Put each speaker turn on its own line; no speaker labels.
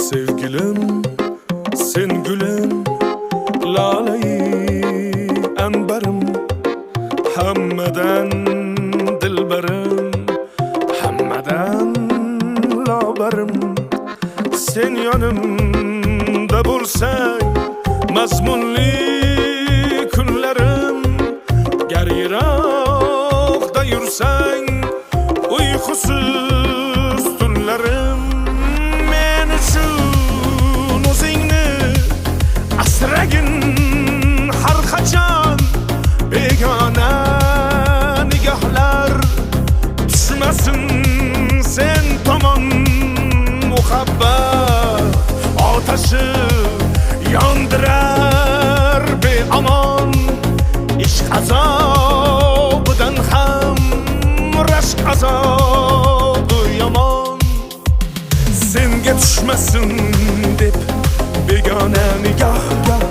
Sevgilim, sen gülüm, laleyi anbarım, hammadan dilberim, hammadan labarım. Sen yanımda bulsan, mazmunli kunlarim, gar yiroqda yursan, uyqusiz tunlarim. Men uchun o'zingni asragin har qachon, begona nigohlar tushmasin sen tomon. Muhabbat otashi yondirar beomon, ishq azobidan ham rashk azobi yomon. Senga tushmasin deb begona nigohga